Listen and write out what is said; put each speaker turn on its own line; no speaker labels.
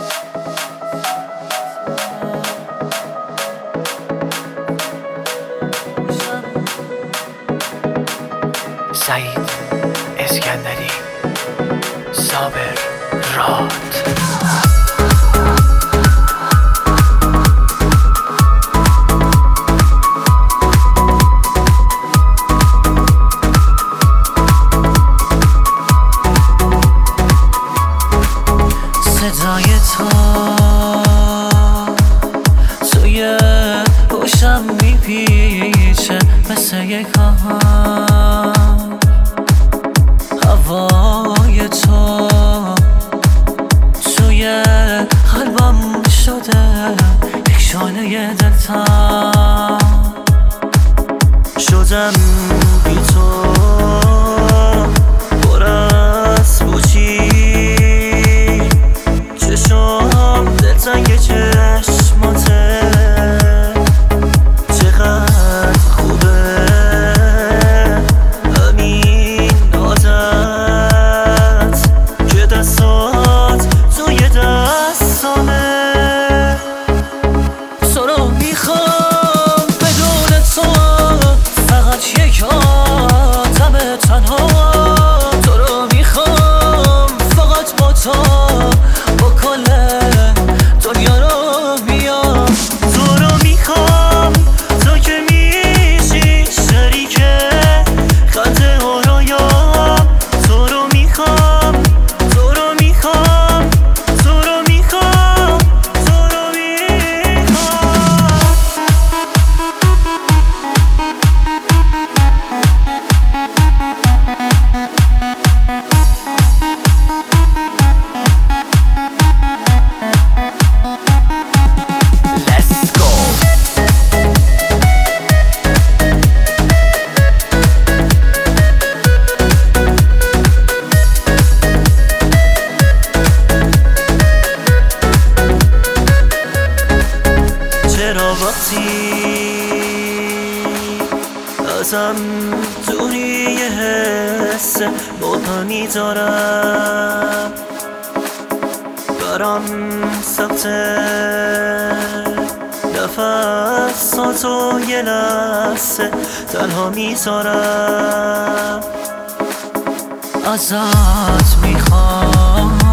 سعید اسکندری، صابر راد. صدای تو توی گوشم میپیچه مثل یک آهنگ. هوای تو توی قلبم شده یک شعله دلتنگ. شدم بی تو پر از پوچی، چشم دلتنگ چشماته چقدر خوبه همین عادت که دستات توی دستامه. تو رو میخوام بدون تو، فقط یک آدم تنها. تو رو میخوام فقط با تو، با کل دنیا رو بیام. تو رو میخوام تو که میشی شریک خنده و رویام. تو رو میخوام، تو رو میخوام، تو رو میخوام، تو رو میخوام. چرا وقتی ازم دوری یه حس مبهمی دارم، برام سخته نفساتو یه لحظه تنها میذارم. ازت میخوام